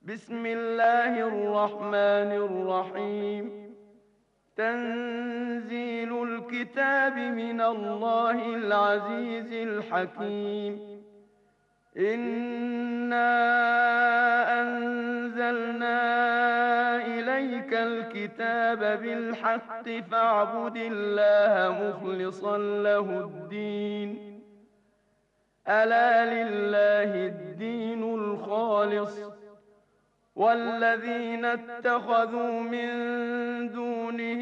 بسم الله الرحمن الرحيم. تنزيل الكتاب من الله العزيز الحكيم. إنا أنزلنا إليك الكتاب بالحق فاعبد الله مخلصا له الدين. ألا لله الدين الخالص، والذين اتخذوا من دونه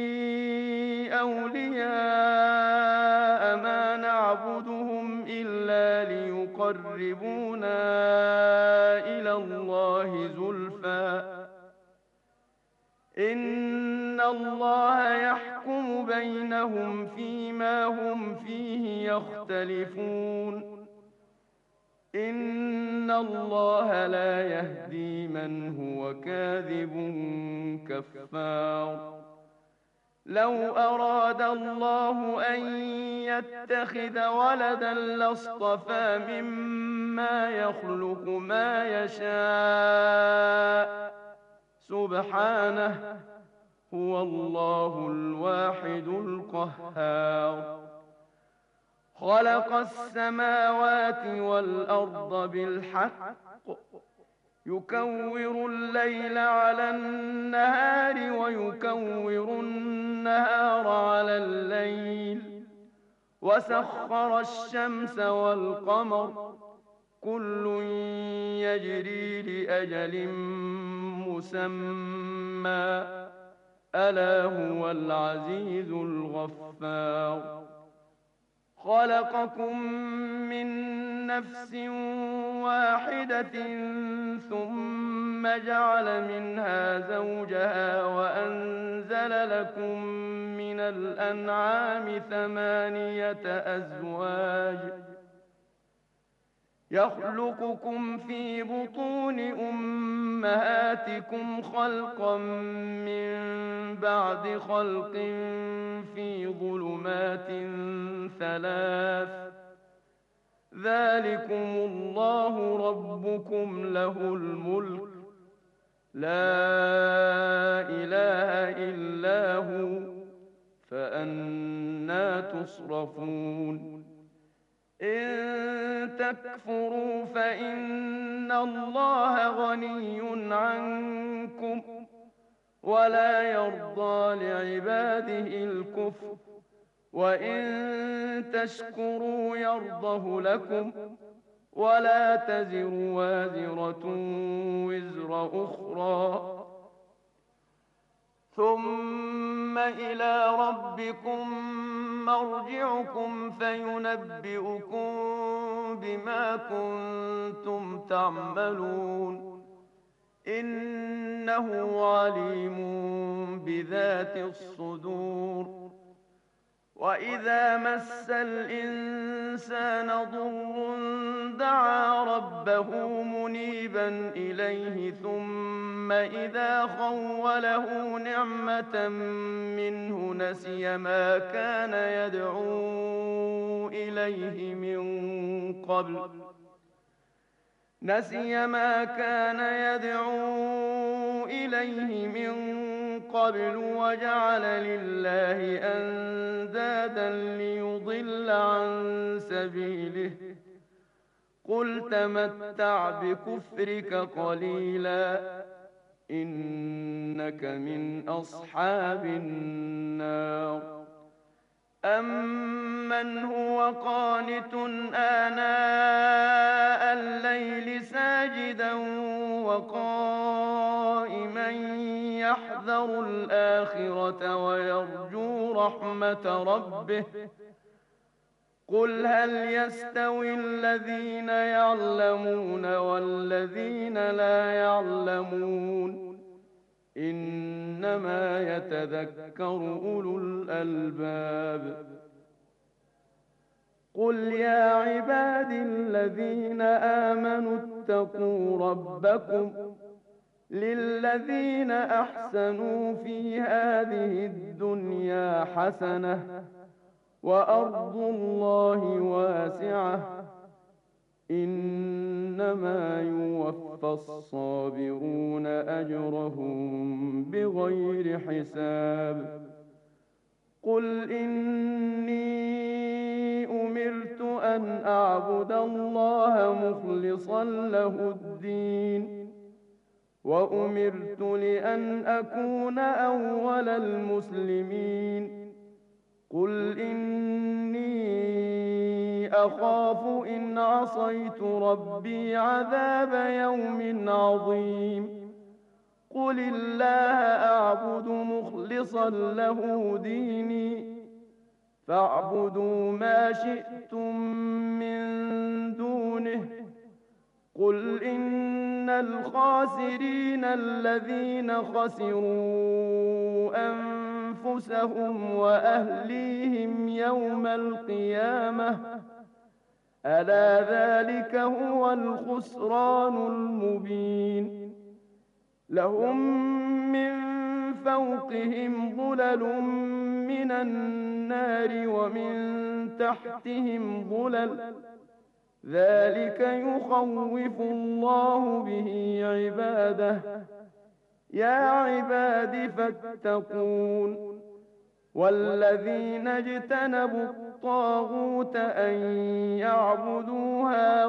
أولياء ما نعبدهم إلا ليقربونا إلى الله زلفى إن الله يحكم بينهم فيما هم فيه يختلفون. إن الله لا يهدي من هو كاذب كفار. لو أراد الله أن يتخذ ولدا لاصطفى مما يخلق ما يشاء، سبحانه، هو الله الواحد القهار. خلق السماوات والأرض بالحق، يكور الليل على النهار ويكور النهار على الليل، وسخر الشمس والقمر، كل يجري لأجل مسمى، ألا هو العزيز الغفار. خلقكم من نفس واحدة ثم جعل منها زوجها وأنزل لكم من الأنعام 8 أزواج، يخلقكم في بطون أمهاتكم خلقا من بعد خلق في ظلمات 3، ذلكم الله ربكم له الملك، لا إله إلا هو، فأنى تصرفون. إن تكفروا فإن الله غني عنكم، ولا يرضى لعباده الكفر، وإن تشكروا يرضه لكم، ولا تزر وازرة وزر أخرى، ثم إلى ربكم مرجعكم فينبئكم بما كنتم تعملون، إنه عليم بذات الصدور. وإذا مس الإنسان ضر دعا ربه منيبا إليه ثم إذا خوله نعمة منه نسي ما كان يدعو إليه من قبل وجعل لله أندادا ليضل عن سبيله. قل تمتع بكفرك قليلا إنك من أصحاب النار. أمن هو قانت آناء الليل ساجدا وقائما يحذر الآخرة ويرجو رحمة ربه، قل هل يستوي الذين يعلمون والذين لا يعلمون، إنما يتذكر أولو الألباب. قل يا عباد الذين آمنوا اتقوا ربكم، للذين أحسنوا في هذه الدنيا حسنة، وأرض الله واسعة، إنما يوفى الصابرون أجرهم بغير حساب. قل إني أمرت أن أعبد الله مخلصا له الدين، وأمرت لأن أكون أول المسلمين. قل إني أخاف إن عصيت ربي عذاب يوم عظيم. قل الله أعبد مخلصا له ديني، فاعبدوا ما شئتم من دونه. قل إن الخاسرين الذين خسروا أنفسهم وأهليهم يوم القيامة، ألا ذلك هو الخسران المبين. لهم من فوقهم ظلل من النار ومن تحتهم ظلل، ذلك يخوف الله به عباده. يا عباد فاتقون. والذين اجتنبوا الطاغوت أن يعبدوها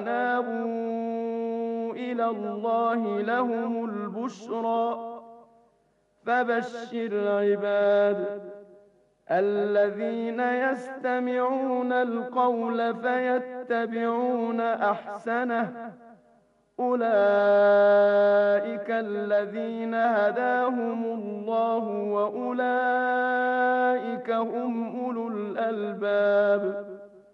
وأنابوا إلى الله لهم البشرى. فبشر عباد الذين يستمعون القول فيتبعون أحسنه، أولئك الذين هداهم الله وأولئك هم أولو الألباب.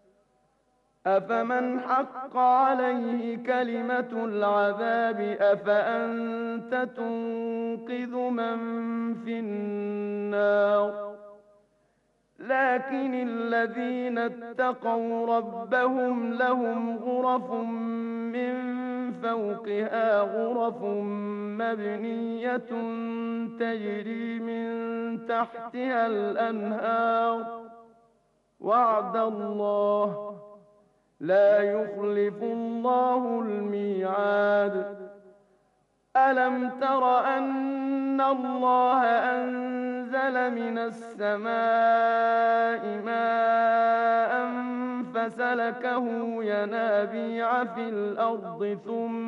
أفمن حق عليه كلمة العذاب أفأنت تنقذ من في النار. لكن الذين اتقوا ربهم لهم غرف من فوقها غرف مبنية تجري من تحتها الأنهار. وعد الله، لا يخلف الله الميعاد. ألم تر أن الله أنزل من السماء ماء فسلكه ينابيع في الأرض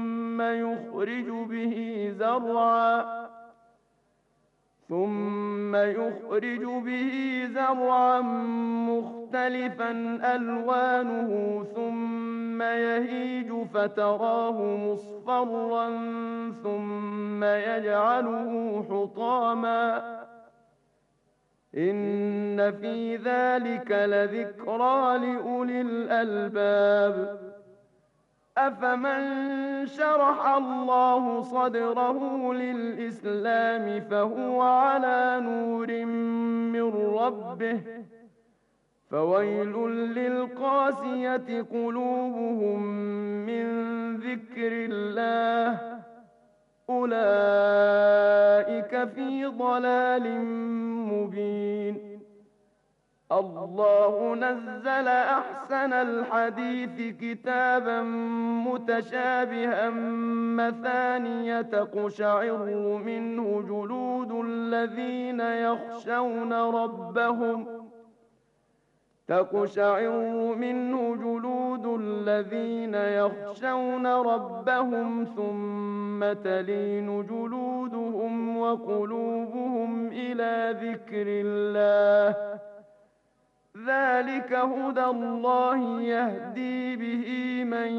ثم يخرج به زرعا مختلفا ألوانه ثم يهيج فتراه مصفرا ثم يجعله حطاما. إن في ذلك لذكرى لأولي الألباب. أفمن شرح الله صدره للإسلام فهو على نور من ربه، فويل للقاسية قلوبهم من ذكر الله، أولئك في ضلال مبين. الله نزل أحسن الحديث كتابا متشابها مثانية تقشعر منه جلود الذين يخشون ربهم ثم تلين جلودهم وقلوبهم إلى ذكر الله. ذلك هدى الله يهدي به من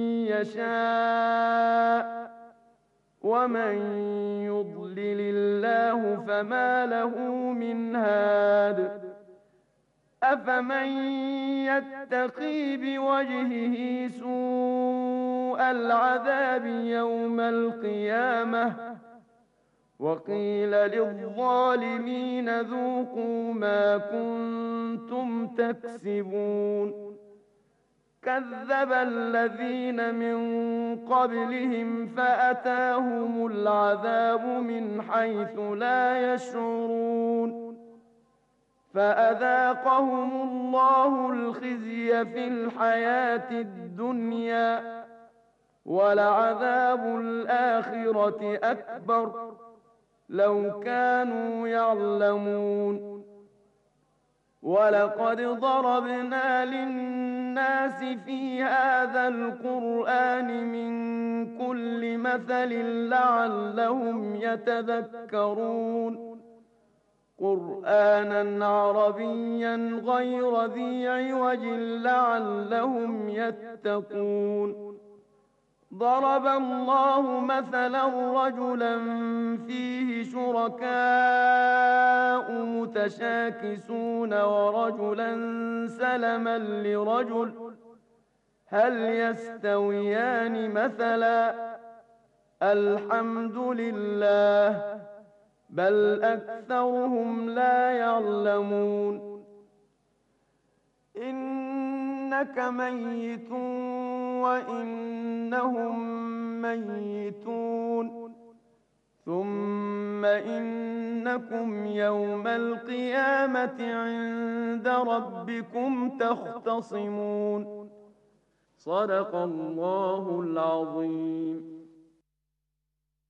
يشاء، ومن يضلل الله فما له من هاد. أفمن يتقي بوجهه سوء العذاب يوم القيامة، وقيل للظالمين ذوقوا ما كنتم تكسبون. كذب الذين من قبلهم فأتاهم العذاب من حيث لا يشعرون. فأذاقهم الله الخزي في الحياة الدنيا ولعذاب الآخرة أكبر لو كانوا يعلمون ولقد ضربنا للناس في هذا القرآن من كل مثل لعلهم يتذكرون قرآنا عربيا غير ذي عوج لعلهم يتقون ضرب الله مثلا رجلا فيه شركاء متشاكسون ورجلا سلما لرجل هل يستويان مثلا الحمد لله بل أكثرهم لا يعلمون إنك ميت وإنهم ميتون ثم إنكم يوم القيامة عند ربكم تختصمون صدق الله العظيم.